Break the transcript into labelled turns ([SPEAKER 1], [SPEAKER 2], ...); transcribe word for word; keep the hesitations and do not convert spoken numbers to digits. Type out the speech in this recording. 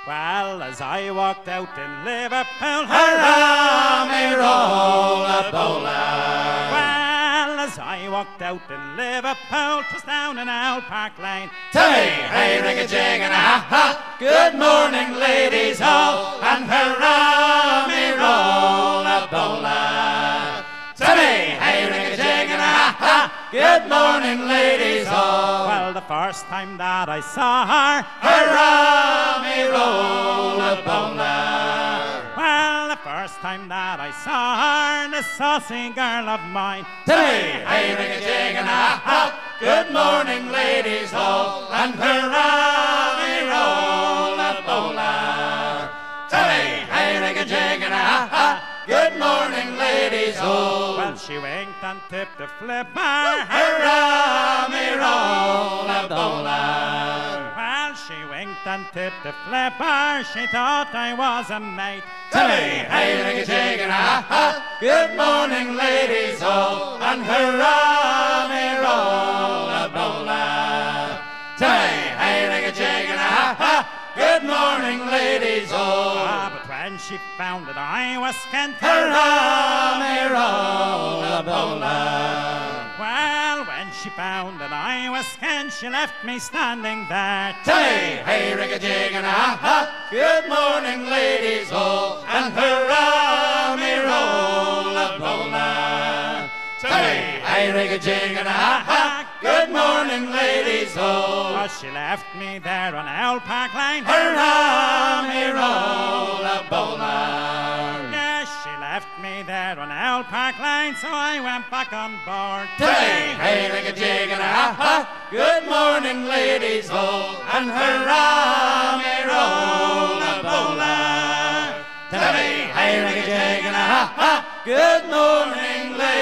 [SPEAKER 1] Well, as I walked out in Liverpool,
[SPEAKER 2] hurrah, me roll-a-bowler.
[SPEAKER 1] Well, as I walked out in Liverpool, 'twas down in Owl Park Lane.
[SPEAKER 2] Timmy, hey, ring-a-jig and a ha-ha, good morning, ladies all, and hurrah, me roll-a-bowler. Timmy, hey, ring-a-jig and a ha-ha, good morning, ladies all.
[SPEAKER 1] Well, the first time that I saw her,
[SPEAKER 2] hurrah, me roll-a-bowler.
[SPEAKER 1] Well, the first time that I saw her, the saucy girl of mine.
[SPEAKER 2] Timmy, hey, ring-a-jig and a ha-ha, good morning, ladies all, and hurrah, me roll-a-bowler. Timmy, hey, ring-a-jig and a ha-ha, good morning, ladies all.
[SPEAKER 1] Well, she winked and tipped the flipper,
[SPEAKER 2] hurrah, me roll-a-bowler.
[SPEAKER 1] Well, she winked and tipped the flipper, she thought I was a mate.
[SPEAKER 2] Timmy, hey, ring-a-jig and a ha-ha, good morning, ladies all, and hurrah, me roll-a-bowler. Timmy, hey, ring-a-jig and a ha-ha, good morning, ladies all.
[SPEAKER 1] Ah, but when she found that I was skint,
[SPEAKER 2] hurrah, me roll-a-bowler.
[SPEAKER 1] Well, when she found that I was skint, she left me standing there.
[SPEAKER 2] Timmy, hey, ring-a-jig and a ha-ha, good morning, ladies all, and hurrah, me roll-a-bowler. Timmy, hey, ring-a-jig and a ha-ha, good morning, ladies all.
[SPEAKER 1] Oh, she left me there on Owl Park Lane,
[SPEAKER 2] hurrah, me roll-a-bowler.
[SPEAKER 1] Yes, she left me there on Owl Park Lane, so I went back on board.
[SPEAKER 2] Timmy, hey, ring-a-jig and a ha-ha, good morning, ladies all, and hurrah, me roll-a-bowler. Timmy, hey, ring-a-jig and a ha-ha, good morning, ladies all.